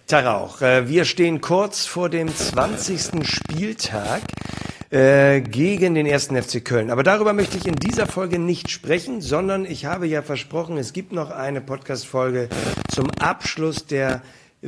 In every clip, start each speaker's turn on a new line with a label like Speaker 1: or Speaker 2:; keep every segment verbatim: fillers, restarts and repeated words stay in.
Speaker 1: Tag auch. Wir stehen kurz vor dem zwanzigsten Spieltag äh, gegen den ersten F C Köln. Aber darüber möchte ich in dieser Folge nicht sprechen, sondern ich habe ja versprochen, es gibt noch eine Podcast-Folge zum Abschluss der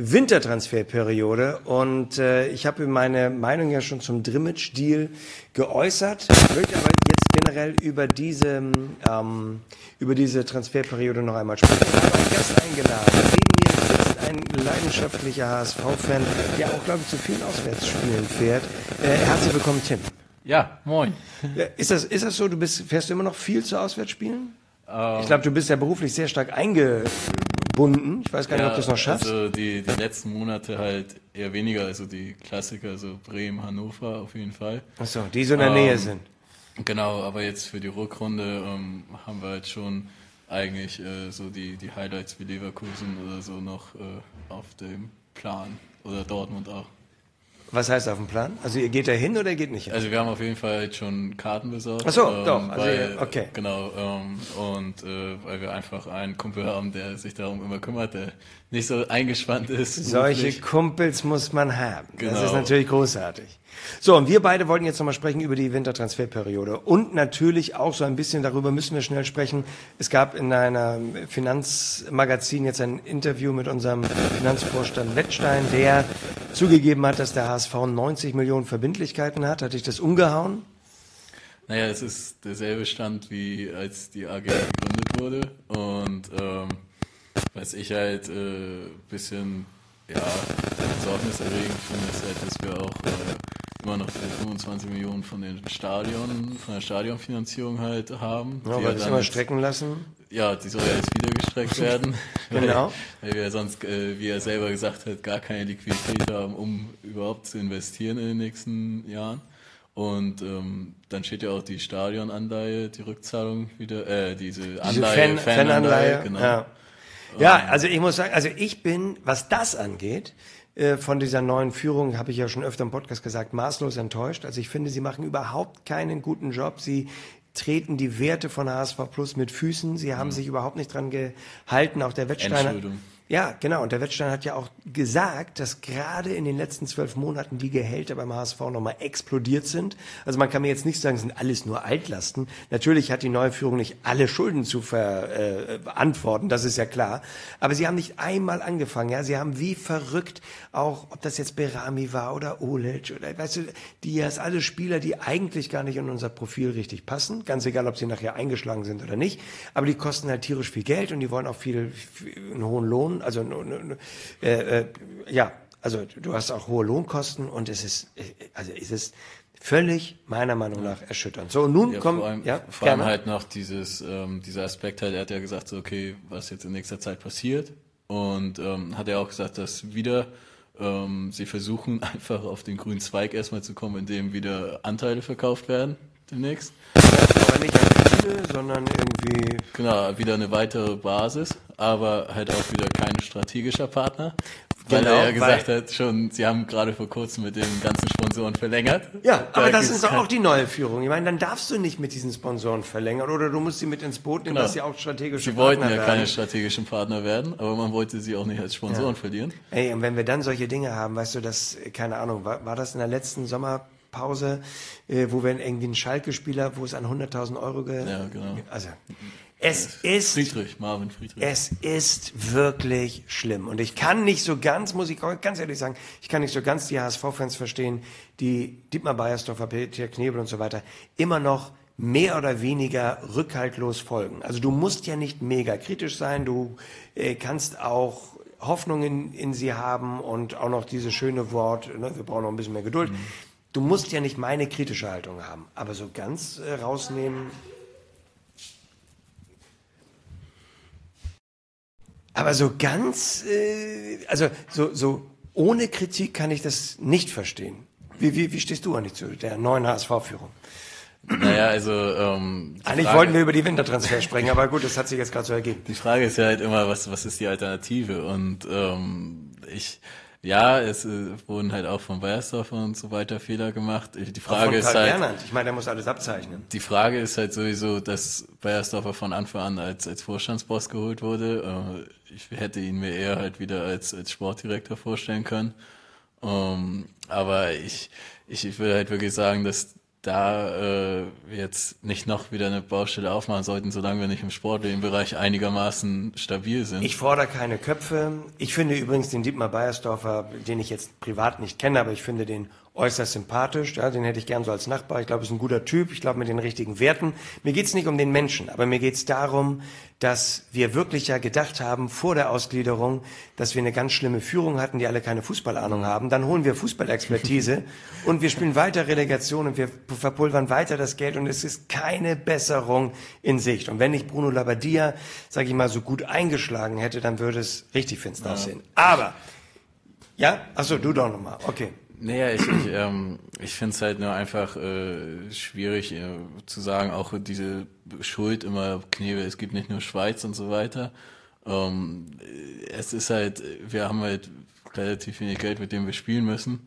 Speaker 1: Wintertransferperiode und äh, ich habe meine Meinung ja schon zum Drimmitsch-Deal geäußert. Ich möchte aber jetzt generell über diese, ähm, über diese Transferperiode noch einmal sprechen. Ich habe einen Gast eingeladen. Neben mir sitzt ein leidenschaftlicher H S V-Fan, der auch, glaube ich, zu vielen Auswärtsspielen fährt. Äh, herzlich willkommen, Tim.
Speaker 2: Ja, moin.
Speaker 1: Ja, ist das, ist das so, du bist, fährst du immer noch viel zu Auswärtsspielen? Ähm, ich glaube, du bist ja beruflich sehr stark eingebunden. Ich weiß gar nicht,
Speaker 2: ja,
Speaker 1: ob du es noch schaffst.
Speaker 2: Also die, die letzten Monate halt eher weniger, also die Klassiker, also Bremen, Hannover auf jeden Fall.
Speaker 1: Ach so, die so in der ähm, Nähe sind.
Speaker 2: Genau, aber jetzt für die Rückrunde ähm, haben wir halt schon eigentlich äh, so die, die Highlights wie Leverkusen oder so noch äh, auf dem Plan oder Dortmund auch.
Speaker 1: Was heißt auf dem Plan? Also ihr geht da hin oder ihr geht nicht hin?
Speaker 2: Also wir haben auf jeden Fall halt schon Karten besorgt.
Speaker 1: Ach so,
Speaker 2: ähm,
Speaker 1: doch. Also
Speaker 2: weil,
Speaker 1: okay.
Speaker 2: Genau, ähm, und äh, weil wir einfach einen Kumpel haben, der sich darum immer kümmert, der nicht so eingespannt ist.
Speaker 1: Solche
Speaker 2: beruflich.
Speaker 1: Kumpels muss man haben.
Speaker 2: Genau.
Speaker 1: Das ist natürlich großartig. So, und wir beide wollten jetzt nochmal sprechen über die Wintertransferperiode. Und natürlich auch so ein bisschen darüber müssen wir schnell sprechen. Es gab in einer Finanzmagazin jetzt ein Interview mit unserem Finanzvorstand Wettstein, der zugegeben hat, dass der H S V neunzig Millionen Verbindlichkeiten hat. Hat dich das umgehauen?
Speaker 2: Naja, es ist derselbe Stand, wie als die A G gegründet wurde. Und ähm, was ich halt ein äh, bisschen ja, besorgniserregend finde, ist halt, dass wir auch äh, immer noch für fünfundzwanzig Millionen von den Stadion, von der Stadionfinanzierung halt haben.
Speaker 1: Ja, weil das immer strecken lassen.
Speaker 2: Ja, die soll ja jetzt wieder gestreckt werden.
Speaker 1: Genau.
Speaker 2: Weil, weil wir sonst, äh, wie er selber gesagt hat, gar keine Liquidität haben, um überhaupt zu investieren in den nächsten Jahren. Und ähm, dann steht ja auch die Stadionanleihe, die Rückzahlung wieder, äh, diese Anleihe,
Speaker 1: diese Fan, Fananleihe,
Speaker 2: genau.
Speaker 1: Ja. ja, also ich muss sagen, also ich bin, was das angeht, von dieser neuen Führung, habe ich ja schon öfter im Podcast gesagt, maßlos enttäuscht. Also ich finde, sie machen überhaupt keinen guten Job. Sie treten die Werte von H S V Plus mit Füßen. Sie haben mhm. sich überhaupt nicht dran gehalten. Auch der Wettsteiner. Ja, genau. Und der Wettstein hat ja auch gesagt, dass gerade in den letzten zwölf Monaten die Gehälter beim H S V nochmal explodiert sind. Also man kann mir jetzt nicht sagen, es sind alles nur Altlasten. Natürlich hat die neue Führung nicht alle Schulden zu verantworten, äh, das ist ja klar. Aber sie haben nicht einmal angefangen. Ja, sie haben wie verrückt auch, ob das jetzt Berami war oder Olic oder, weißt du, Diaz, alle Spieler, die eigentlich gar nicht in unser Profil richtig passen. Ganz egal, ob sie nachher eingeschlagen sind oder nicht. Aber die kosten halt tierisch viel Geld und die wollen auch viel, viel einen hohen Lohn. Also äh, äh, ja, also du hast auch hohe Lohnkosten und es ist, also es ist völlig meiner Meinung nach erschütternd. So, und nun
Speaker 2: ja,
Speaker 1: kommt,
Speaker 2: vor allem,
Speaker 1: ja,
Speaker 2: vor allem halt noch dieses, ähm, dieser Aspekt halt, er hat ja gesagt, so, okay, was jetzt in nächster Zeit passiert und ähm, hat er auch gesagt, dass wieder ähm, sie versuchen einfach auf den grünen Zweig erstmal zu kommen, indem wieder Anteile verkauft werden demnächst.
Speaker 1: Aber nicht an der Bühne, sondern irgendwie...
Speaker 2: Genau, wieder eine weitere Basis, aber halt auch wieder kein strategischer Partner. Weil
Speaker 1: Genau,
Speaker 2: er ja gesagt
Speaker 1: weil,
Speaker 2: hat, schon, sie haben gerade vor kurzem mit den ganzen Sponsoren verlängert.
Speaker 1: Ja, aber das ist doch auch die neue Führung. Ich meine, dann darfst du nicht mit diesen Sponsoren verlängern oder du musst sie mit ins Boot nehmen,
Speaker 2: genau.
Speaker 1: dass sie auch strategische
Speaker 2: sie
Speaker 1: Partner werden.
Speaker 2: Sie wollten ja keine strategischen Partner werden, aber man wollte sie auch nicht als Sponsoren
Speaker 1: ja. verlieren. Ey, und wenn wir dann solche Dinge haben, weißt du, das, keine Ahnung, war, war das in der letzten Sommerpause, äh, wo wir irgendwie einen Schalke-Spieler, wo es an hunderttausend Euro ge...
Speaker 2: Ja, genau.
Speaker 1: Also... Es ist,
Speaker 2: Friedrich, Marvin Friedrich.
Speaker 1: Es ist wirklich schlimm. Und ich kann nicht so ganz, muss ich ganz ehrlich sagen, ich kann nicht so ganz die H S V-Fans verstehen, die Dietmar Beiersdorfer, Peter Knebel und so weiter immer noch mehr oder weniger rückhaltlos folgen. Also du musst ja nicht mega kritisch sein, du äh, kannst auch Hoffnungen in, in sie haben und auch noch dieses schöne Wort, ne, wir brauchen noch ein bisschen mehr Geduld. Mhm. Du musst ja nicht meine kritische Haltung haben, aber so ganz äh, rausnehmen... Aber so ganz, äh, also so, so ohne Kritik kann ich das nicht verstehen. Wie, wie, wie stehst du eigentlich zu der neuen H S V-Führung?
Speaker 2: Naja, also ähm,
Speaker 1: eigentlich
Speaker 2: Frage,
Speaker 1: wollten wir über die Wintertransfer sprechen, aber gut, das hat sich jetzt gerade so ergeben.
Speaker 2: Die Frage ist ja halt immer, was was ist die Alternative? Und ähm, ich Ja, es äh, wurden halt auch von Beiersdorfer und so weiter Fehler gemacht. Die Frage
Speaker 1: Auch von
Speaker 2: ist
Speaker 1: Karl
Speaker 2: halt,
Speaker 1: Gernand. Ich meine, der muss alles abzeichnen.
Speaker 2: die Frage ist halt sowieso, dass Beiersdorfer von Anfang an als, als Vorstandsboss geholt wurde. Äh, ich hätte ihn mir eher halt wieder als, als Sportdirektor vorstellen können. Ähm, aber ich, ich, ich würde halt wirklich sagen, dass da äh, jetzt nicht noch wieder eine Baustelle aufmachen sollten, solange wir nicht im sportlichen Bereich einigermaßen stabil sind.
Speaker 1: Ich fordere keine Köpfe. Ich finde übrigens den Dietmar Beiersdorfer, den ich jetzt privat nicht kenne, aber ich finde den äußerst sympathisch. Ja, den hätte ich gern so als Nachbar. Ich glaube, er ist ein guter Typ. Ich glaube, mit den richtigen Werten. Mir geht's nicht um den Menschen, aber mir geht's darum, dass wir wirklich ja gedacht haben vor der Ausgliederung, dass wir eine ganz schlimme Führung hatten, die alle keine Fußballahnung haben. Dann holen wir Fußballexpertise und wir spielen weiter Relegation und wir verpulvern weiter das Geld und es ist keine Besserung in Sicht. Und wenn nicht Bruno Labbadia, sage ich mal, so gut eingeschlagen hätte, dann würde es richtig finster ja. aussehen. Aber, ja, achso, du doch nochmal, okay.
Speaker 2: Naja, ich, ich, ähm, ich finde es halt nur einfach äh, schwierig äh, zu sagen, auch diese Schuld immer Knebel, es gibt nicht nur Schweiz und so weiter. Ähm, es ist halt, wir haben halt relativ wenig Geld, mit dem wir spielen müssen.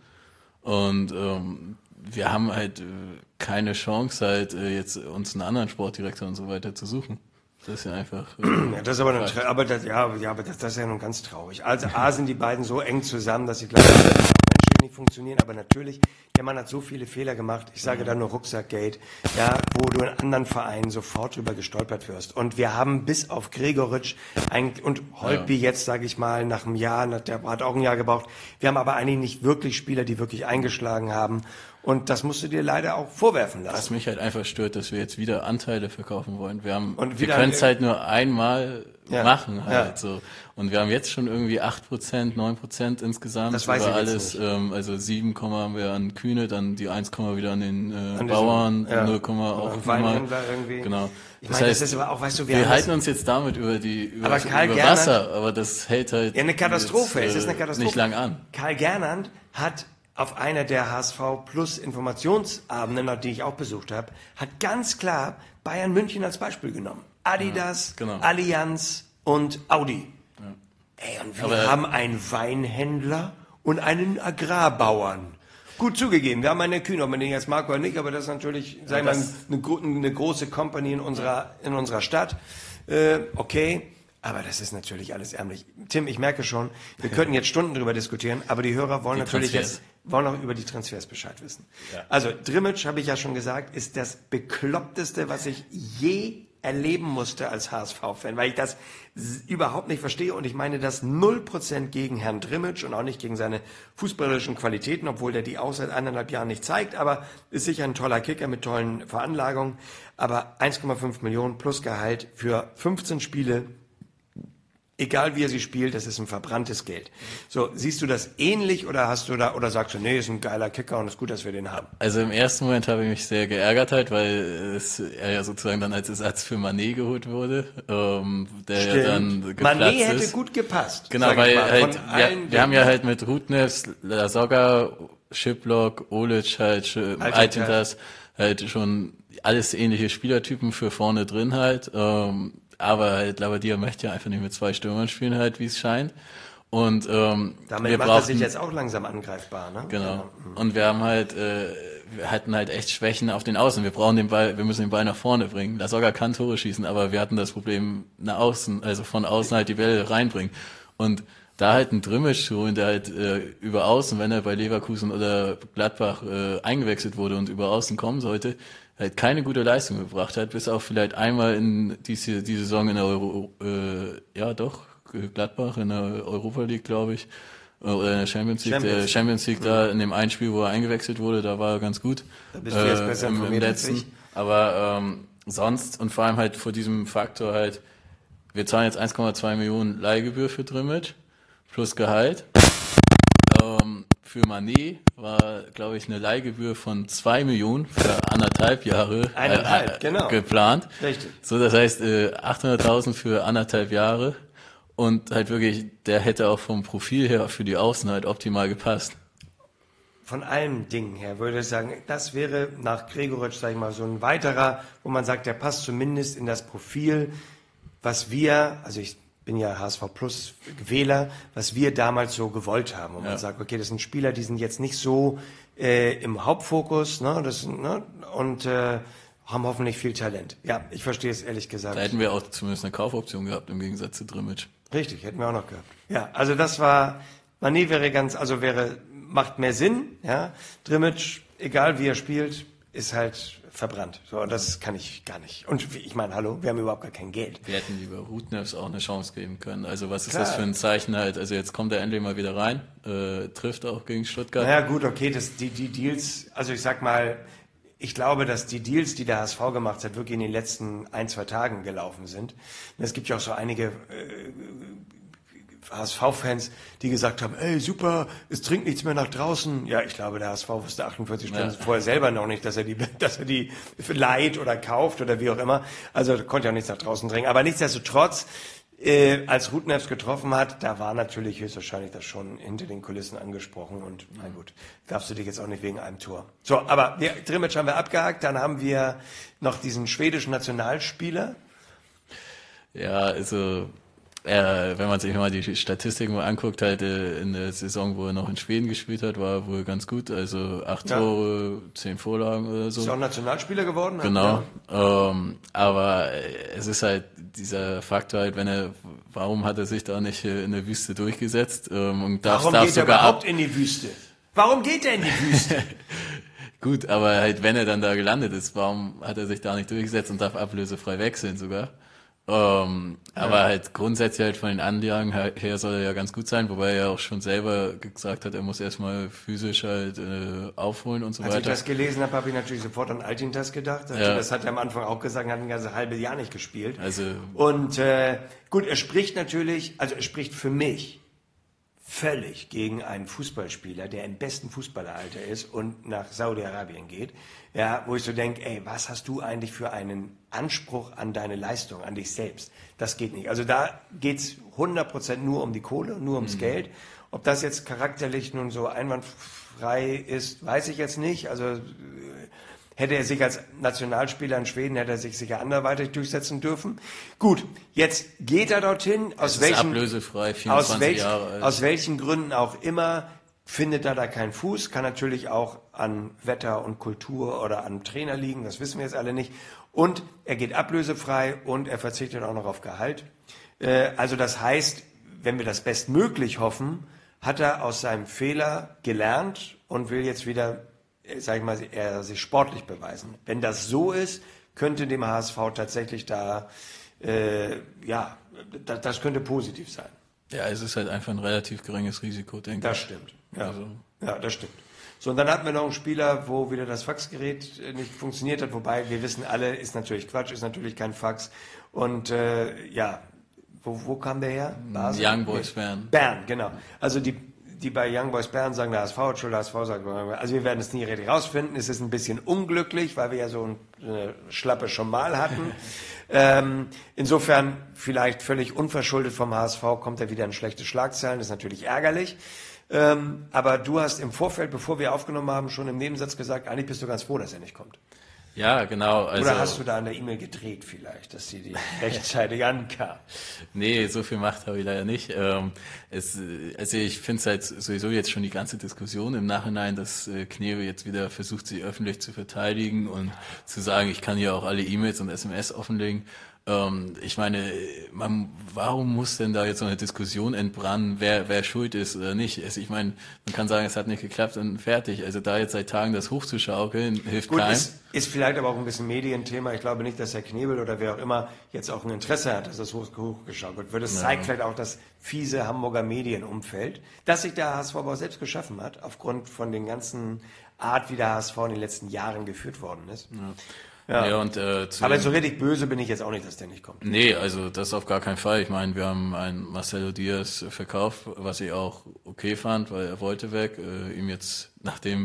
Speaker 2: Und ähm, wir haben halt äh, keine Chance, halt äh, jetzt uns einen anderen Sportdirektor und so weiter zu suchen. Das ist ja einfach. Äh,
Speaker 1: ja, das ist aber, eine, aber das, ja, ja, aber das, das ist ja nun ganz traurig. Also A sind die beiden so eng zusammen, dass ich glaube, nicht funktionieren, aber natürlich, der Mann hat so viele Fehler gemacht, ich sage da nur Rucksackgate, ja, wo du in anderen Vereinen sofort drüber gestolpert wirst. Und wir haben bis auf Gregoritsch eigentlich, und Holtby ja. jetzt, sage ich mal, nach einem Jahr, der hat auch ein Jahr gebraucht, wir haben aber eigentlich nicht wirklich Spieler, die wirklich eingeschlagen haben. Und das musst du dir leider auch vorwerfen lassen.
Speaker 2: Was mich halt einfach stört, dass wir jetzt wieder Anteile verkaufen wollen. Wir haben,
Speaker 1: und
Speaker 2: wir können es halt nur einmal ja, machen halt ja. so. Und wir haben jetzt schon irgendwie acht Prozent, neun Prozent insgesamt.
Speaker 1: Das weiß
Speaker 2: über
Speaker 1: ich
Speaker 2: alles.
Speaker 1: Jetzt nicht.
Speaker 2: Ähm, also sieben Komma haben wir an Kühne, dann die eins Komma wieder an den äh, an Bauern, ja. null Komma auch nochmal. Genau.
Speaker 1: Ich meine, das, heißt, das ist aber auch, weißt du, wir,
Speaker 2: wir halten uns jetzt damit über die über,
Speaker 1: aber Karl
Speaker 2: über
Speaker 1: Gernand,
Speaker 2: Wasser, aber das hält halt
Speaker 1: ja, eine Katastrophe.
Speaker 2: Jetzt, äh,
Speaker 1: es ist eine Katastrophe.
Speaker 2: Nicht lang an.
Speaker 1: Karl Gernand hat auf einer der H S V Plus Informationsabenden, die ich auch besucht habe, hat ganz klar Bayern München als Beispiel genommen. Adidas, ja, genau. Allianz und Audi. Ja. Ey, und wir Aber haben einen Weinhändler und einen Agrarbauern. Gut zugegeben, wir haben eine Kühne, ob man den jetzt mag oder nicht, aber das ist natürlich, sagen wir mal, eine, eine große Company in unserer, in unserer Stadt. Äh, okay. Aber das ist natürlich alles ärmlich. Tim, ich merke schon, wir könnten jetzt Stunden drüber diskutieren, aber die Hörer wollen die natürlich Transfers. jetzt wollen auch über die Transfers Bescheid wissen. Ja. Also Drimmitsch, habe ich ja schon gesagt, ist das Bekloppteste, was ich je erleben musste als H S V-Fan, weil ich das überhaupt nicht verstehe und ich meine das null Prozent gegen Herrn Drimmitsch und auch nicht gegen seine fußballerischen Qualitäten, obwohl der die auch seit eineinhalb Jahren nicht zeigt, aber ist sicher ein toller Kicker mit tollen Veranlagungen. Aber eins Komma fünf Millionen plus Gehalt für fünfzehn Spiele, egal wie er sie spielt, das ist ein verbranntes Geld. So, siehst du das ähnlich oder hast du da, oder sagst du, nee, ist ein geiler Kicker und ist gut, dass wir den haben?
Speaker 2: Also im ersten Moment habe ich mich sehr geärgert halt, weil es, er ja sozusagen dann als Ersatz für Mané geholt wurde, ähm, der
Speaker 1: Stimmt.
Speaker 2: ja dann geplatzt
Speaker 1: Mané hätte
Speaker 2: ist.
Speaker 1: gut gepasst.
Speaker 2: Genau, weil halt, wir, wir haben ja halt mit Rudnevs, Lasogga, Schiplock, Olic halt, Altintas, halt schon alles ähnliche Spielertypen für vorne drin halt, ähm, aber halt Labbadia möchte ja einfach nicht mit zwei Stürmern spielen halt, wie es scheint. Und ähm,
Speaker 1: damit
Speaker 2: wir
Speaker 1: macht
Speaker 2: brauchen,
Speaker 1: er sich jetzt auch langsam angreifbar, ne?
Speaker 2: Genau.
Speaker 1: Ja.
Speaker 2: Und wir haben halt, äh, wir hatten halt echt Schwächen auf den Außen. Wir brauchen den Ball, wir müssen den Ball nach vorne bringen. Lasogga kann Tore schießen, aber wir hatten das Problem nach außen, also von außen halt die Bälle reinbringen. Und da halt ein Drimmitsch zu holen, der halt äh, über außen, wenn er bei Leverkusen oder Gladbach äh, eingewechselt wurde und über außen kommen sollte, halt keine gute Leistung gebracht hat, bis auch vielleicht einmal in diese die Saison in der Euro, äh, ja doch, Gladbach in der Europa League, glaube ich, oder in der Champions League, Champions, der Champions League, mhm. da in dem einen Spiel, wo er eingewechselt wurde, da war er ganz gut.
Speaker 1: Da bist du jetzt äh, besser
Speaker 2: im, im letzten. Aber ähm, sonst und vor allem halt vor diesem Faktor halt, wir zahlen jetzt eins Komma zwei Millionen Leihgebühr für Drimmitsch plus Gehalt. Ähm, für Mané war, glaube ich, eine Leihgebühr von zwei Millionen für anderthalb Jahre
Speaker 1: Eineinhalb,
Speaker 2: äh,
Speaker 1: genau.
Speaker 2: geplant.
Speaker 1: Richtig.
Speaker 2: So, das heißt äh, achthunderttausend für anderthalb Jahre und halt wirklich, der hätte auch vom Profil her für die Außen halt optimal gepasst.
Speaker 1: Von allen Dingen her würde ich sagen, das wäre nach Gregoritsch, sag ich mal, so ein weiterer, wo man sagt, der passt zumindest in das Profil, was wir, also ich bin ja H S V Plus Wähler, was wir damals so gewollt haben. Und man
Speaker 2: Ja.
Speaker 1: sagt, okay, das sind Spieler, die sind jetzt nicht so äh, im Hauptfokus, ne, das, ne, und äh, haben hoffentlich viel Talent. Ja, ich verstehe es ehrlich gesagt.
Speaker 2: Da hätten wir auch zumindest eine Kaufoption gehabt im Gegensatz zu Drimmitsch.
Speaker 1: Richtig, hätten wir auch noch gehabt. Ja, also das war, Mané wäre ganz, also wäre, macht mehr Sinn, ja. Drimmitsch, egal wie er spielt, ist halt verbrannt. So, und das kann ich gar nicht. Und ich meine, hallo, wir haben überhaupt gar kein Geld.
Speaker 2: Wir hätten lieber Rudnevs auch eine Chance geben können. Also was ist
Speaker 1: Klar.
Speaker 2: das für ein Zeichen halt? Also jetzt kommt er endlich mal wieder rein, äh, trifft auch gegen Stuttgart.
Speaker 1: Naja, gut, okay, das, die, die Deals, also ich sag mal, ich glaube, dass die Deals, die der H S V gemacht hat, wirklich in den letzten ein, zwei Tagen gelaufen sind. Und es gibt ja auch so einige äh, H S V-Fans, die gesagt haben, ey, super, es trinkt nichts mehr nach draußen. Ja, ich glaube, der H S V wusste achtundvierzig Stunden
Speaker 2: Ja.
Speaker 1: vorher selber noch nicht, dass er die, dass er die leiht oder kauft oder wie auch immer. Also konnte ja auch nichts nach draußen trinken. Aber nichtsdestotrotz, äh, als Rudnevs getroffen hat, da war natürlich höchstwahrscheinlich das schon hinter den Kulissen angesprochen. Und na gut, darfst du dich jetzt auch nicht wegen einem Tor. So, aber wir, Drimmitsch haben wir abgehakt. Dann haben wir noch diesen schwedischen Nationalspieler.
Speaker 2: Ja, also äh, wenn man sich mal die Statistiken mal anguckt, halt äh, in der Saison, wo er noch in Schweden gespielt hat, war er wohl ganz gut. Also acht
Speaker 1: Ja.
Speaker 2: Tore, zehn Vorlagen oder so.
Speaker 1: Ist auch Nationalspieler geworden.
Speaker 2: Genau.
Speaker 1: Ja.
Speaker 2: Ähm, aber äh, es ist halt dieser Faktor halt, wenn er, warum hat er sich da nicht äh, in der Wüste durchgesetzt? Ähm, und darf,
Speaker 1: Warum
Speaker 2: darf
Speaker 1: geht er
Speaker 2: sogar
Speaker 1: überhaupt
Speaker 2: ab.
Speaker 1: in die Wüste? Warum geht er in die Wüste?
Speaker 2: Gut, aber halt, wenn er dann da gelandet ist, warum hat er sich da nicht durchgesetzt und darf ablösefrei wechseln sogar? Ähm, ja. Aber halt grundsätzlich halt von den Anlagen her soll er ja ganz gut sein, wobei er ja auch schon selber gesagt hat, er muss erstmal physisch halt äh, aufholen und so
Speaker 1: Als
Speaker 2: weiter.
Speaker 1: ich das gelesen habe, habe ich natürlich sofort an Altintas gedacht. Also
Speaker 2: Ja.
Speaker 1: Das hat er am Anfang auch gesagt, er hat ein ganzes halbes Jahr nicht gespielt.
Speaker 2: Also
Speaker 1: Und äh, gut, er spricht natürlich, also er spricht für mich völlig gegen einen Fußballspieler, der im besten Fußballeralter ist und nach Saudi-Arabien geht, ja, wo ich so denke, ey, was hast du eigentlich für einen Anspruch an deine Leistung, an dich selbst? Das geht nicht. Also da geht's hundert Prozent nur um die Kohle, nur ums mhm. Geld. Ob das jetzt charakterlich nun so einwandfrei ist, weiß ich jetzt nicht. Also äh, hätte er sich als Nationalspieler in Schweden, hätte er sich sicher anderweitig durchsetzen dürfen. Gut, jetzt geht er dorthin, aus
Speaker 2: es
Speaker 1: welchen,
Speaker 2: ist ablösefrei,
Speaker 1: aus,
Speaker 2: vierundzwanzig
Speaker 1: welch,
Speaker 2: Jahre alt.
Speaker 1: aus welchen Gründen auch immer, findet er da keinen Fuß, kann natürlich auch an Wetter und Kultur oder an Trainer liegen, das wissen wir jetzt alle nicht. Und er geht ablösefrei und er verzichtet auch noch auf Gehalt. Äh, also das heißt, wenn wir das bestmöglich hoffen, hat er aus seinem Fehler gelernt und will jetzt wieder, sag ich mal, er sich sportlich beweisen. Wenn das so ist, könnte dem H S V tatsächlich da, äh, ja, das, das könnte positiv sein.
Speaker 2: Ja, es ist halt einfach ein relativ geringes Risiko, denke
Speaker 1: Das
Speaker 2: ich.
Speaker 1: stimmt. Ja.
Speaker 2: Also.
Speaker 1: ja, das stimmt. So, und dann hatten wir noch einen Spieler, wo wieder das Faxgerät nicht funktioniert hat, wobei wir wissen alle, ist natürlich Quatsch, ist natürlich kein Fax. Und äh, ja, wo, wo kam der her? Basel?
Speaker 2: Young Boys Bern.
Speaker 1: Bern, genau. Also die, die bei Young Boys Bern sagen, der H S V hat Schuld, der H S V sagt, also wir werden es nie richtig rausfinden. Es ist ein bisschen unglücklich, weil wir ja so eine Schlappe schon mal hatten. ähm, insofern vielleicht völlig unverschuldet vom H S V kommt er wieder in schlechte Schlagzeilen, das ist natürlich ärgerlich. Ähm, aber du hast im Vorfeld, bevor wir aufgenommen haben, schon im Nebensatz gesagt, eigentlich bist du ganz froh, dass er nicht kommt.
Speaker 2: Ja, genau. Also,
Speaker 1: Oder hast du da an der E-Mail gedreht vielleicht, dass sie die rechtzeitig ankam?
Speaker 2: Nee, so viel Macht habe ich leider nicht. Ähm, es, also ich finde es halt sowieso jetzt schon die ganze Diskussion im Nachhinein, dass äh, Knebel jetzt wieder versucht, sich öffentlich zu verteidigen und zu sagen, ich kann hier auch alle E-Mails und S M S offenlegen. Ähm, ich meine, man, warum muss denn da jetzt so eine Diskussion entbrennen, wer, wer schuld ist oder nicht? Also ich meine, man kann sagen, es hat nicht geklappt und fertig. Also da jetzt seit Tagen das hochzuschaukeln, hilft
Speaker 1: Gut,
Speaker 2: keinem.
Speaker 1: ist, ist vielleicht aber auch ein bisschen Medienthema. Ich glaube nicht, dass Herr Knebel oder wer auch immer jetzt auch ein Interesse hat, dass das hoch, hochgeschaukelt wird. Das
Speaker 2: Ja.
Speaker 1: zeigt vielleicht auch das fiese Hamburger Medienumfeld, das sich der H S V aber auch selbst geschaffen hat, aufgrund von den ganzen Art, wie der H S V in den letzten Jahren geführt worden ist.
Speaker 2: Ja.
Speaker 1: Ja.
Speaker 2: Ja, und, äh, zu
Speaker 1: Aber
Speaker 2: dem-
Speaker 1: so richtig böse bin ich jetzt auch nicht, dass der nicht kommt.
Speaker 2: Nee, also das auf gar keinen Fall. Ich meine, wir haben einen Marcelo Diaz verkauft, was ich auch okay fand, weil er wollte weg. Äh, ihm jetzt, nachdem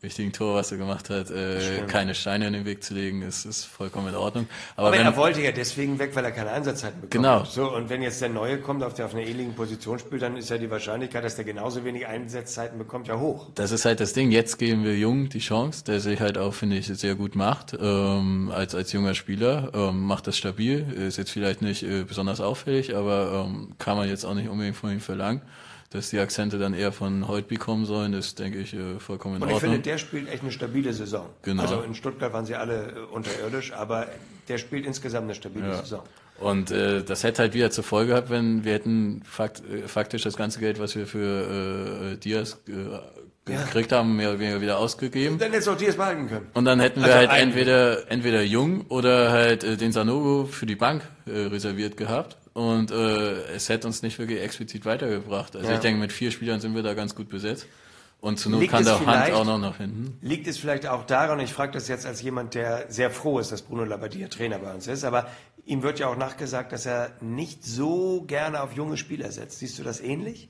Speaker 2: wichtigen Tor, was er gemacht hat, äh, keine Steine in den Weg zu legen, ist, ist vollkommen in Ordnung. Aber,
Speaker 1: Aber
Speaker 2: wenn,
Speaker 1: er wollte ja deswegen weg, weil er keine Einsatzzeiten bekommt.
Speaker 2: Genau.
Speaker 1: So, und wenn jetzt der Neue kommt, auf der auf einer ähnlichen Position spielt, dann ist ja die Wahrscheinlichkeit, dass der genauso wenig Einsatzzeiten bekommt, ja hoch.
Speaker 2: Das ist halt das Ding. Jetzt geben wir Jung die Chance, der sich halt auch, finde ich, sehr gut macht, ähm, als, als junger Spieler, ähm, macht das stabil, ist jetzt vielleicht nicht äh, besonders auffällig, aber ähm, kann man jetzt auch nicht unbedingt von ihm verlangen. Dass die Akzente dann eher von Holtby kommen sollen, ist, denke ich, vollkommen in
Speaker 1: Und ich
Speaker 2: Ordnung.
Speaker 1: finde, der spielt echt eine stabile Saison.
Speaker 2: Genau.
Speaker 1: Also in Stuttgart waren sie alle äh, unterirdisch, aber der spielt insgesamt eine stabile
Speaker 2: Ja.
Speaker 1: Saison.
Speaker 2: Und äh, das hätte halt wieder zur Folge gehabt, wenn wir hätten fakt, äh, faktisch das ganze Geld, was wir für äh, Diaz äh,
Speaker 1: Ja.
Speaker 2: gekriegt haben, mehr oder weniger wieder ausgegeben.
Speaker 1: Dann hättest du auch Diaz behalten können.
Speaker 2: Und dann hätten wir
Speaker 1: Also
Speaker 2: halt
Speaker 1: einen.
Speaker 2: entweder entweder Jung oder halt äh, den Sanogo für die Bank äh, reserviert gehabt. Und äh, es hätte uns nicht wirklich explizit weitergebracht. Also
Speaker 1: Ja.
Speaker 2: ich denke, mit vier Spielern sind wir da ganz gut besetzt. Und zur Not
Speaker 1: Liegt
Speaker 2: kann
Speaker 1: es
Speaker 2: der Hand
Speaker 1: vielleicht-
Speaker 2: auch noch nach hinten.
Speaker 1: Liegt es vielleicht auch daran, ich frage das jetzt als jemand, der sehr froh ist, dass Bruno Labbadia Trainer bei uns ist, aber ihm wird ja auch nachgesagt, dass er nicht so gerne auf junge Spieler setzt. Siehst du das ähnlich?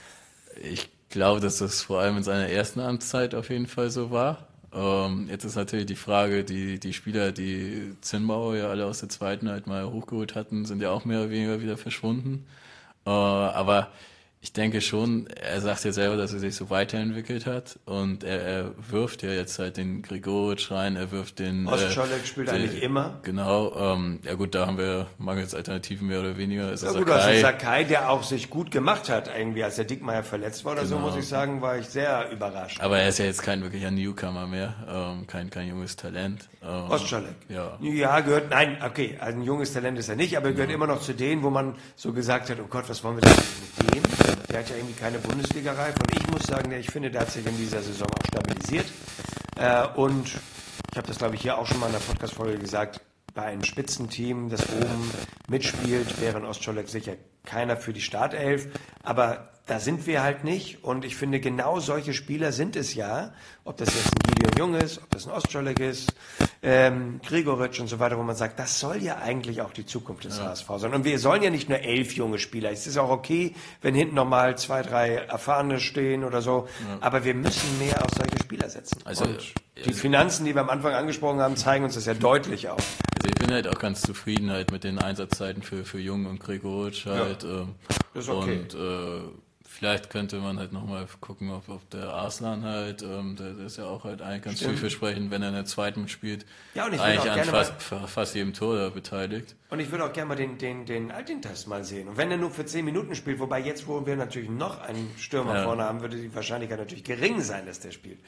Speaker 2: Ich glaube, dass das vor allem in seiner ersten Amtszeit auf jeden Fall so war. Ähm, jetzt ist natürlich die Frage, die, die Spieler, die Zinnbauer ja alle aus der zweiten halt mal hochgeholt hatten, sind ja auch mehr oder weniger wieder verschwunden. Äh, aber ich denke schon, er sagt ja selber, dass er sich so weiterentwickelt hat und er, er wirft ja jetzt halt den Grigoric rein, er wirft den...
Speaker 1: Ostscholek
Speaker 2: äh,
Speaker 1: spielt
Speaker 2: den-
Speaker 1: eigentlich immer.
Speaker 2: Genau, ähm, ja gut, da haben wir mangels Alternativen mehr oder weniger. Ist
Speaker 1: Ja
Speaker 2: das
Speaker 1: gut, also
Speaker 2: Sakai.
Speaker 1: Sakai, der auch sich gut gemacht hat, irgendwie, als der Dickmeyer verletzt war oder so,
Speaker 2: Genau.
Speaker 1: muss ich sagen, war ich sehr überrascht.
Speaker 2: Aber er ist ja jetzt kein wirklicher Newcomer mehr, ähm, kein, kein junges Talent. Ähm,
Speaker 1: Ostscholek.
Speaker 2: Ja.
Speaker 1: Ja, gehört, nein, okay, also ein junges Talent ist er nicht, aber er gehört immer noch zu denen, wo man so gesagt hat, oh Gott, was wollen wir denn mit dem? Der hat ja irgendwie keine Bundesliga-Reif und ich muss sagen, ich finde, der hat sich in dieser Saison auch stabilisiert. Äh, und ich habe das, glaube ich, hier auch schon mal in der Podcast-Folge gesagt, bei einem Spitzenteam, das oben mitspielt, wäre in Ostscholek sicher keiner für die Startelf, aber da sind wir halt nicht und ich finde, genau solche Spieler sind es ja, ob das jetzt ein Gideon Jung ist, ob das ein Ostscholek ist, ähm, Grigoric und so weiter, wo man sagt, das soll ja eigentlich auch die Zukunft des H S V sein. Und wir sollen ja nicht nur elf junge Spieler, es ist auch okay, wenn hinten nochmal zwei, drei Erfahrene stehen oder so, aber wir müssen mehr auf solche Spieler setzen.
Speaker 2: Also,
Speaker 1: und die Finanzen, die wir am Anfang angesprochen haben, zeigen uns das ja deutlich auf.
Speaker 2: Also ich bin halt auch ganz zufrieden halt mit den Einsatzzeiten für, für Jung und Gregoric halt. Ähm,
Speaker 1: das ist okay.
Speaker 2: Und äh, vielleicht könnte man halt nochmal gucken, ob, ob der Arslan halt, ähm, der, der ist ja auch halt eigentlich ganz
Speaker 1: Stimmt.
Speaker 2: vielversprechend, wenn er in der zweiten mitspielt.
Speaker 1: Ja, und ich würde
Speaker 2: eigentlich
Speaker 1: auch
Speaker 2: an
Speaker 1: gerne
Speaker 2: fast, fast jedem Tor da beteiligt.
Speaker 1: Und ich würde auch gerne mal den, den, den Altintas mal sehen. Und wenn er nur für zehn Minuten spielt, wobei jetzt, wo wir natürlich noch einen Stürmer
Speaker 2: Ja.
Speaker 1: vorne haben, würde die Wahrscheinlichkeit natürlich gering sein, dass der spielt.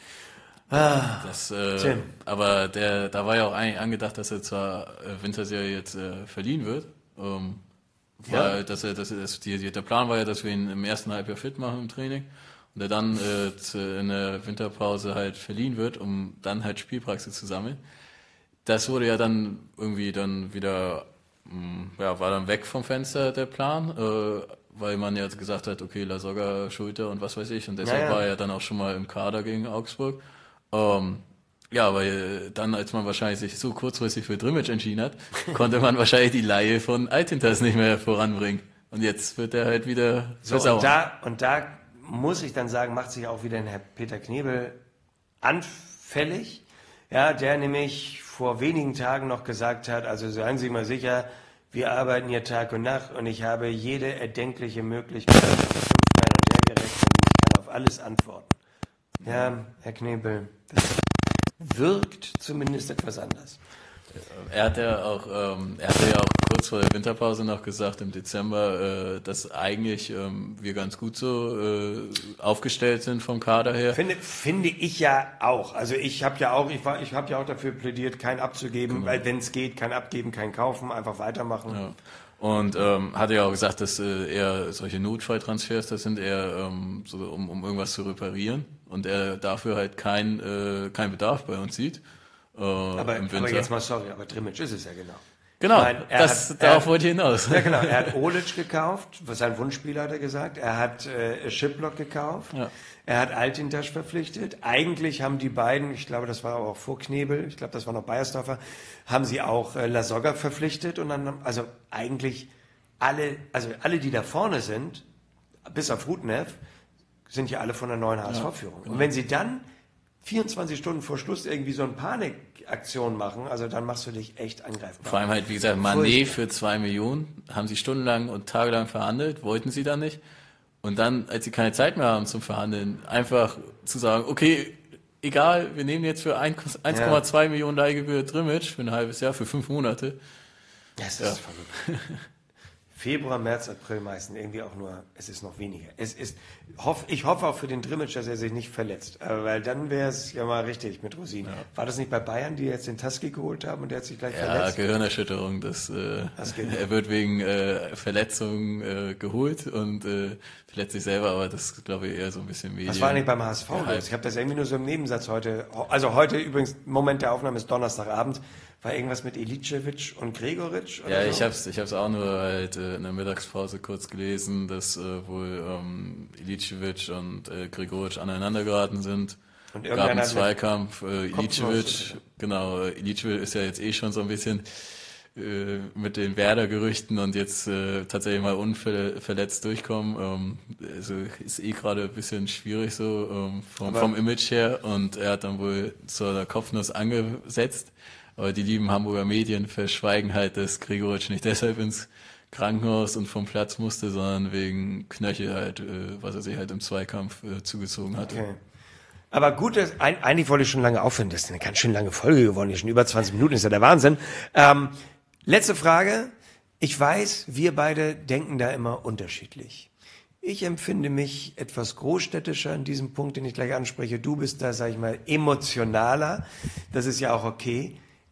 Speaker 2: Das, äh,
Speaker 1: Tim.
Speaker 2: aber der, da war ja auch eigentlich angedacht, dass er zwar äh, Winterserie jetzt äh, verliehen wird, ähm, weil
Speaker 1: Ja.
Speaker 2: dass er, dass er, dass die, die, der Plan war ja, dass wir ihn im ersten Halbjahr fit machen im Training und er dann äh, zu, in der Winterpause halt verliehen wird, um dann halt Spielpraxis zu sammeln. Das wurde ja dann irgendwie dann wieder, mh, ja, war dann weg vom Fenster der Plan, äh, weil man ja jetzt gesagt hat, okay, Lasogga, Schulter und was weiß ich, und deshalb
Speaker 1: Ja, ja.
Speaker 2: war er dann auch schon mal im Kader gegen Augsburg. Ähm, ja, weil dann, als man wahrscheinlich sich so kurzfristig für Drimmitsch entschieden hat, konnte man wahrscheinlich die Leihe von Altintas nicht mehr voranbringen. Und jetzt wird er halt wieder
Speaker 1: So,
Speaker 2: versauern.
Speaker 1: und, da, und da muss ich dann sagen, macht sich auch wieder ein Herr Peter Knebel anfällig. Ja, der nämlich vor wenigen Tagen noch gesagt hat, also seien Sie mal sicher, wir arbeiten hier Tag und Nacht und ich habe jede erdenkliche Möglichkeit auf fünfmal und her gerechnet und ich kann auf alles antworten. Ja, Herr Knebel, das wirkt zumindest etwas anders.
Speaker 2: Er hat ja auch, ähm, er hatte ja auch kurz vor der Winterpause noch gesagt im Dezember, äh, dass eigentlich ähm, wir ganz gut so äh, aufgestellt sind vom Kader her.
Speaker 1: Finde, finde ich ja auch. Also ich habe ja auch, ich war, ich habe ja auch dafür plädiert, kein abzugeben, weil wenn es geht, kein abgeben, kein kaufen, einfach weitermachen.
Speaker 2: Ja. Und ähm, hatte ja auch gesagt, dass äh, eher solche Notfalltransfers, das sind eher ähm, so, um, um irgendwas zu reparieren und er dafür halt kein äh, kein Bedarf bei uns sieht. Äh,
Speaker 1: Aber,
Speaker 2: im Winter.
Speaker 1: aber jetzt mal sorry, aber Drimmitsch ist es ja genau.
Speaker 2: Genau,
Speaker 1: Ich meine, er
Speaker 2: das,
Speaker 1: hat-
Speaker 2: darauf
Speaker 1: er-
Speaker 2: wollte ich hinaus.
Speaker 1: Ja genau, er hat Olic gekauft, was sein Wunschspieler hat er gesagt. Er hat äh, Schiplock gekauft.
Speaker 2: Ja.
Speaker 1: Er hat Altintasch verpflichtet. Eigentlich haben die beiden, ich glaube, das war auch vor Knebel, ich glaube, das war noch Beiersdorfer, haben sie auch äh, Lasogga verpflichtet und dann, also eigentlich alle, also alle, die da vorne sind, bis auf Rudnev, sind ja alle von der neuen H S V-Führung. Und wenn sie dann vierundzwanzig Stunden vor Schluss irgendwie so eine Panikaktion machen, also dann machst du dich echt angreifbar.
Speaker 2: Vor allem halt, wie gesagt, Mané für zwei Millionen, haben sie stundenlang und tagelang verhandelt, wollten sie dann nicht. Und dann, als sie keine Zeit mehr haben zum Verhandeln, einfach zu sagen, okay, egal, wir nehmen jetzt für eins Komma zwei ja. Millionen Leihgebühr Drimmitsch für ein halbes Jahr, für fünf Monate.
Speaker 1: Das ist ja. verrückt. Februar, März, April meistens irgendwie auch nur, es ist noch weniger. Es ist, hoff, ich hoffe auch für den Drimmitsch, dass er sich nicht verletzt, aber weil dann wäre es ja mal richtig mit Rosinen. Ja. War das nicht bei Bayern, die jetzt den Taski geholt haben und der hat sich gleich
Speaker 2: ja,
Speaker 1: verletzt?
Speaker 2: Ja, Gehirnerschütterung. Das, äh, das er wird wegen äh, Verletzung äh, geholt und äh, verletzt sich selber, aber das glaube ich eher so ein bisschen Medien.
Speaker 1: Was war eigentlich beim H S V? Ja, ich habe das irgendwie nur so im Nebensatz heute, also heute übrigens, Moment der Aufnahme ist Donnerstagabend. War irgendwas mit Ilicevic und Gregoritsch?
Speaker 2: Oder ja, so? ich habe es ich hab's auch nur halt äh, in der Mittagspause kurz gelesen, dass äh, wohl ähm, Ilicevic und äh, Gregoritsch aneinander geraten sind. Und gab einen Zweikampf. Äh, Ilicevic, genau, Ilicevic ist ja jetzt eh schon so ein bisschen äh, mit den Werder-Gerüchten und jetzt äh, tatsächlich mal unverletzt durchkommen. Ähm, also ist eh gerade ein bisschen schwierig so ähm, vom, vom Image her und er hat dann wohl zur Kopfnuss angesetzt. Aber die lieben Hamburger Medien verschweigen halt, dass Gregoritsch nicht deshalb ins Krankenhaus und vom Platz musste, sondern wegen Knöchel halt, äh, was er sich halt im Zweikampf äh, zugezogen hatte. Okay.
Speaker 1: Aber gut, dass, ein, eigentlich wollte ich schon lange aufhören. Das ist eine ganz schön lange Folge geworden. Hier schon über zwanzig Minuten, ist ja der Wahnsinn. Ähm, letzte Frage. Ich weiß, wir beide denken da immer unterschiedlich. Ich empfinde mich etwas großstädtischer in diesem Punkt, den ich gleich anspreche. Du bist da, sag ich mal, emotionaler. Das ist ja auch okay.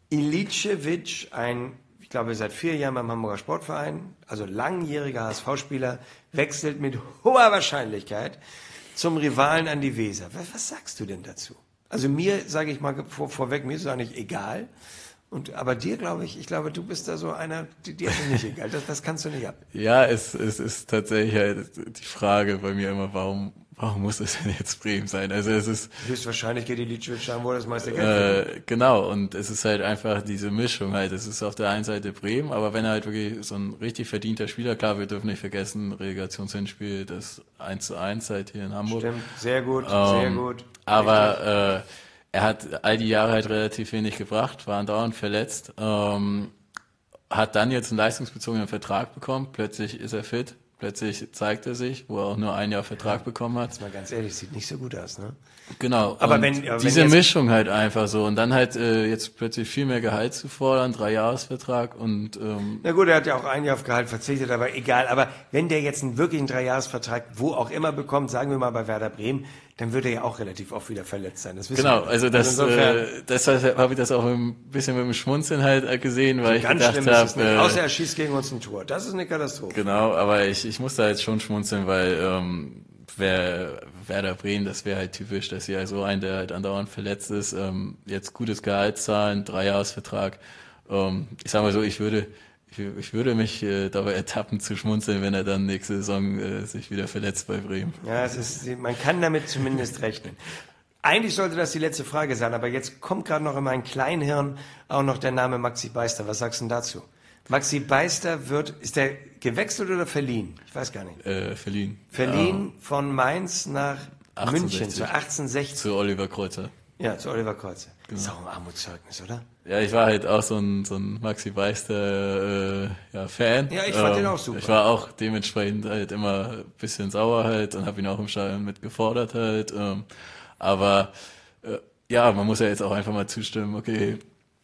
Speaker 1: Ilicevic, ein, ich glaube, seit vier Jahren beim Hamburger Sportverein, also langjähriger H S V-Spieler, wechselt mit hoher Wahrscheinlichkeit zum Rivalen an die Weser. Was, was sagst du denn dazu? Also mir, sage ich mal vor, vorweg, mir ist es eigentlich egal. Und, aber dir, glaube ich, ich glaube, du bist da so einer, dir ist es nicht egal. Das, das kannst du nicht ab.
Speaker 2: Ja, es, es ist tatsächlich halt die Frage bei mir immer, warum, warum muss es denn jetzt Bremen sein? Also es ist
Speaker 1: höchstwahrscheinlich geht Ilicevic haben, wo das meiste Geld
Speaker 2: äh, genau, und es ist halt einfach diese Mischung halt. Es ist auf der einen Seite Bremen, aber wenn er halt wirklich so ein richtig verdienter Spieler, klar, wir dürfen nicht vergessen, Relegationshinspiel, das eins zu eins halt hier in Hamburg.
Speaker 1: Stimmt, sehr gut,
Speaker 2: ähm,
Speaker 1: sehr gut.
Speaker 2: Aber äh, er hat all die Jahre halt relativ wenig gebracht, war andauernd verletzt, ähm, hat dann jetzt einen leistungsbezogenen Vertrag bekommen, plötzlich ist er fit, plötzlich zeigt er sich, wo er auch nur ein Jahr Vertrag ja, bekommen hat.
Speaker 1: Jetzt mal ganz ehrlich, sieht nicht so gut aus, ne?
Speaker 2: Genau,
Speaker 1: aber
Speaker 2: und
Speaker 1: wenn, aber
Speaker 2: diese
Speaker 1: wenn
Speaker 2: Mischung halt einfach so und dann halt äh, jetzt plötzlich viel mehr Gehalt zu fordern, Dreijahresvertrag und ähm,
Speaker 1: na gut, er hat ja auch ein Jahr auf Gehalt verzichtet, aber egal, aber wenn der jetzt einen wirklichen Dreijahresvertrag wo auch immer bekommt, sagen wir mal bei Werder Bremen, dann würde er ja auch relativ oft wieder verletzt sein. Das wissen
Speaker 2: genau,
Speaker 1: wir.
Speaker 2: also das, also äh, deshalb habe ich das auch ein bisschen mit dem Schmunzeln halt gesehen, weil
Speaker 1: so
Speaker 2: ich gedacht habe,
Speaker 1: äh, außer er schießt gegen uns ein Tor, das ist eine Katastrophe.
Speaker 2: Genau, aber ich ich muss da jetzt schon schmunzeln, weil ähm, wer Werder Bremen, das wäre halt typisch, dass sie ja so ein, der halt andauernd verletzt ist, ähm, jetzt gutes Gehalt zahlen, Dreijahresvertrag. Ähm, ich sag mal so, ich würde ich, ich würde mich äh, dabei ertappen zu schmunzeln, wenn er dann nächste Saison äh, sich wieder verletzt bei Bremen.
Speaker 1: Ja, es ist, man kann damit zumindest rechnen. Eigentlich sollte das die letzte Frage sein, aber jetzt kommt gerade noch in mein Kleinhirn auch noch der Name Maxi Beister. Was sagst du denn dazu? Maxi Beister wird, ist der gewechselt oder verliehen? Ich weiß gar nicht.
Speaker 2: Äh, verliehen.
Speaker 1: Verliehen ja. Von Mainz nach achtzehnhundertsechzig. München zu achtzehnhundertsechzig.
Speaker 2: Zu Oliver Kreuzer.
Speaker 1: Ja, zu Oliver Kreuzer. Genau. Das ist auch ein Armutszeugnis, oder?
Speaker 2: Ja, ich war halt auch so ein, so ein Maxi Beister äh, ja, Fan.
Speaker 1: Ja, ich fand
Speaker 2: ähm,
Speaker 1: den auch super.
Speaker 2: Ich war auch dementsprechend halt immer ein bisschen sauer halt und habe ihn auch im Stadion mit gefordert halt. Ähm, aber äh, ja, man muss ja jetzt auch einfach mal zustimmen, okay,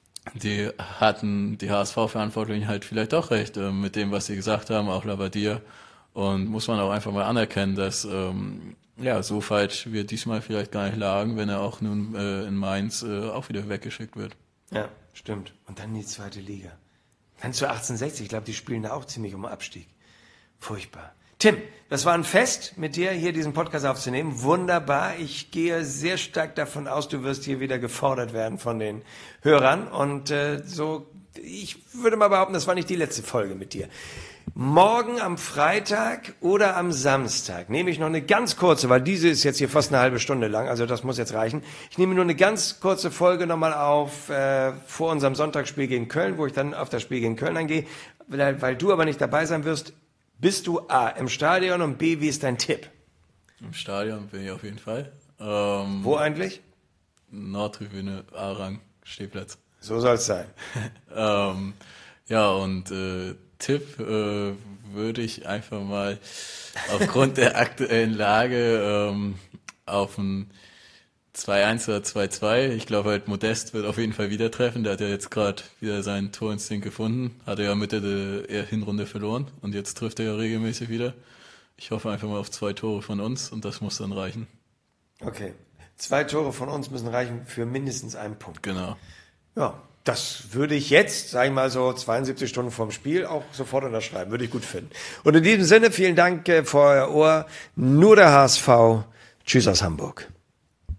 Speaker 2: die hatten die H S V-Verantwortlichen halt vielleicht doch recht äh, mit dem, was sie gesagt haben, auch Labbadia. Und muss man auch einfach mal anerkennen, dass ähm, ja so falsch wir diesmal vielleicht gar nicht lagen, wenn er auch nun äh, in Mainz äh, auch wieder weggeschickt wird.
Speaker 1: Ja, stimmt. Und dann die zweite Liga. Dann zu achtzehnhundertsechzig, ich glaube, die spielen da auch ziemlich um Abstieg. Furchtbar. Tim, das war ein Fest, mit dir hier diesen Podcast aufzunehmen. Wunderbar. Ich gehe sehr stark davon aus, du wirst hier wieder gefordert werden von den Hörern. Und äh, so, ich würde mal behaupten, das war nicht die letzte Folge mit dir. Morgen am Freitag oder am Samstag nehme ich noch eine ganz kurze, weil diese ist jetzt hier fast eine halbe Stunde lang, also das muss jetzt reichen. Ich nehme nur eine ganz kurze Folge nochmal auf äh, vor unserem Sonntagsspiel gegen Köln, wo ich dann auf das Spiel gegen Köln eingehe, weil, weil du aber nicht dabei sein wirst. Bist du A, im Stadion und B, wie ist dein Tipp?
Speaker 2: Im Stadion bin ich auf jeden Fall. Ähm,
Speaker 1: Wo eigentlich?
Speaker 2: Nordtribüne, A-Rang, Stehplatz.
Speaker 1: So soll es sein.
Speaker 2: ähm, ja, und äh, Tipp äh, würde ich einfach mal aufgrund der aktuellen Lage ähm, auf ein zwei eins oder zwei zwei. Ich glaube halt, Modest wird auf jeden Fall wieder treffen. Der hat ja jetzt gerade wieder seinen Torinstinkt gefunden. Hat er ja Mitte der Hinrunde verloren und jetzt trifft er ja regelmäßig wieder. Ich hoffe einfach mal auf zwei Tore von uns und das muss dann reichen.
Speaker 1: Okay. Zwei Tore von uns müssen reichen für mindestens einen Punkt.
Speaker 2: Genau.
Speaker 1: Ja, das würde ich jetzt, sag ich mal so, zweiundsiebzig Stunden vorm Spiel auch sofort unterschreiben. Würde ich gut finden. Und in diesem Sinne, vielen Dank für euer Ohr. Nur der H S V. Tschüss aus Hamburg.